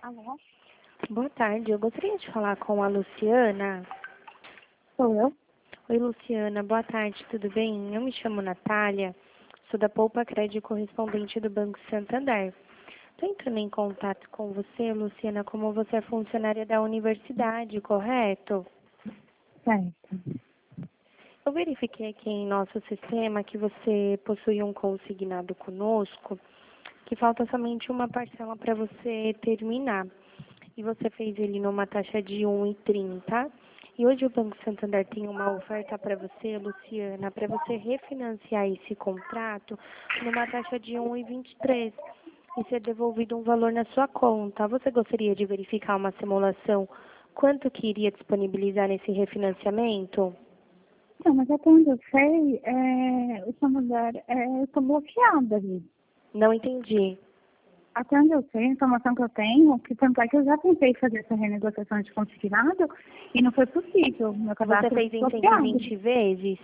Alô? Boa tarde, eu gostaria de falar com a Luciana. Sou eu? Oi, Luciana, boa tarde, tudo bem? Eu me chamo Natália, sou da Poupa Crédito correspondente do Banco Santander. Estou entrando em contato com você, Luciana, como você é funcionária da universidade, correto? Certo. Eu verifiquei aqui em nosso sistema que você possui um consignado conosco, que falta somente uma parcela para você terminar. E você fez ele numa taxa de 1,30. E hoje o Banco Santander tem uma oferta para você, Luciana, para você refinanciar esse contrato numa taxa de 1,23 e ser devolvido um valor na sua conta. Você gostaria de verificar uma simulação quanto que iria disponibilizar nesse refinanciamento? Não, mas até onde eu sei, o seu lugar, eu estou bloqueada ali. Não entendi. Até onde eu sei, a informação que eu tenho, que tanto é que eu já tentei fazer essa renegociação de consignado e não foi possível. Meu Você cadastro fez em bloqueado. 120 vezes?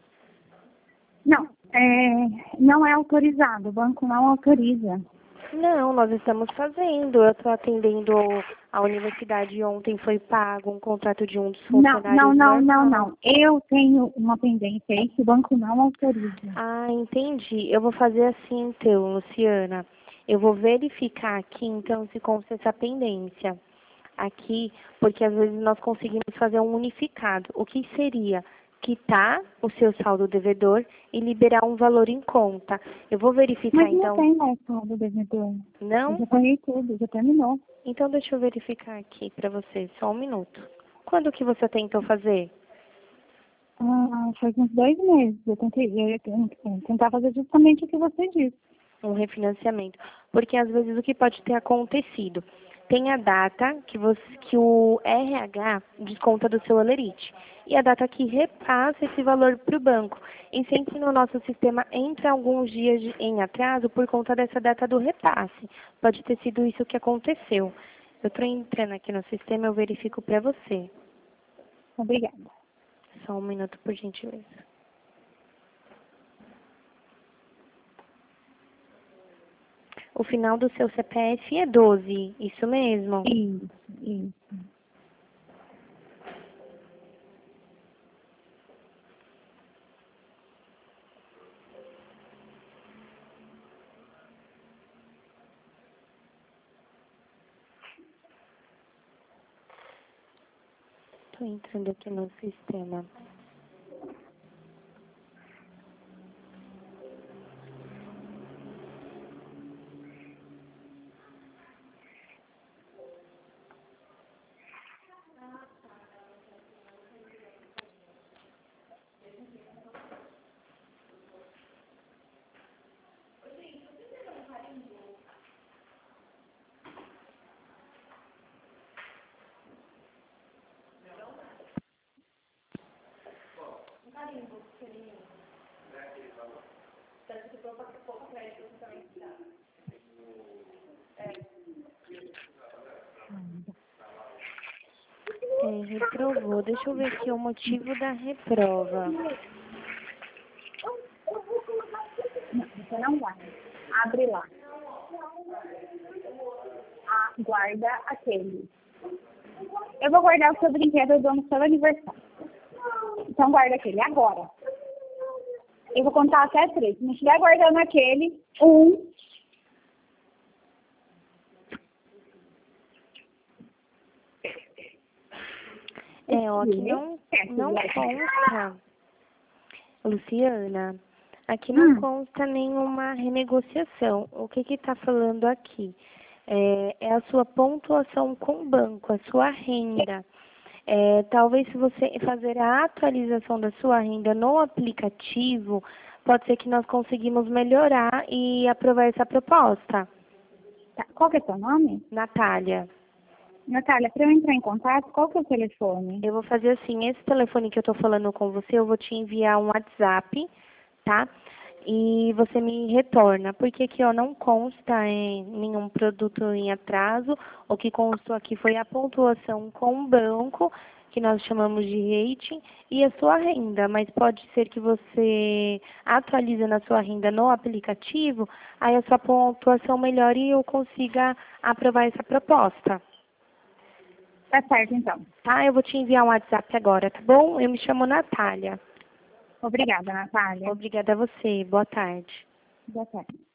Não, não é autorizado, o banco não autoriza. Não, nós estamos fazendo. Eu estou atendendo a universidade. Ontem foi pago um contrato de um dos funcionários normal. Eu tenho uma pendência aí que o banco não autoriza. Ah, entendi. Eu vou fazer assim então, Luciana. Eu vou verificar aqui então se consta essa pendência aqui, porque às vezes nós conseguimos fazer um unificado. O que seria? Quitar o seu saldo devedor e liberar um valor em conta. Eu vou verificar Mas não então. tem mais saldo devedor. Eu Não? já paguei tudo, já terminou. Então deixa eu verificar aqui para você, só um minuto. Quando que você tentou fazer? Faz uns 2 meses. Eu ia tentar fazer justamente o que você disse. Um refinanciamento. Porque às vezes o que pode ter acontecido? Tem a data que o RH desconta do seu holerite. E a data que repassa esse valor para o banco. E sempre no nosso sistema entra alguns dias em atraso por conta dessa data do repasse. Pode ter sido isso que aconteceu. Eu estou entrando aqui no sistema, eu verifico para você. Obrigada. Só um minuto, por gentileza. O final do seu CPF é 12, isso mesmo? Isso. Estou entrando aqui no sistema. Reprovou. Deixa eu ver aqui o motivo da reprova. Não, você não guarda. Abre lá. Guarda aquele. Eu vou guardar o seu brinquedo, eu dou no seu aniversário. Então guarda aquele agora. Eu vou contar até 3. Se não estiver guardando aquele, 1. Aqui não consta, Luciana, aqui não consta nenhuma renegociação. O que está falando aqui? É a sua pontuação com o banco, a sua renda. Talvez se você fazer a atualização da sua renda no aplicativo, pode ser que nós conseguimos melhorar e aprovar essa proposta. Tá. Qual que é o seu nome? Natália. Natália, para eu entrar em contato, qual que é o telefone? Eu vou fazer assim, esse telefone que eu estou falando com você, eu vou te enviar um WhatsApp, tá? E você me retorna, porque aqui ó, não consta em nenhum produto em atraso, o que constou aqui foi a pontuação com o banco que nós chamamos de rating, e a sua renda, mas pode ser que você atualize na sua renda no aplicativo, aí a sua pontuação melhore e eu consiga aprovar essa proposta. Tá certo, então. Tá? Eu vou te enviar um WhatsApp agora, tá bom? Eu me chamo Natália. Obrigada, Natália. Obrigada a você. Boa tarde. Boa tarde.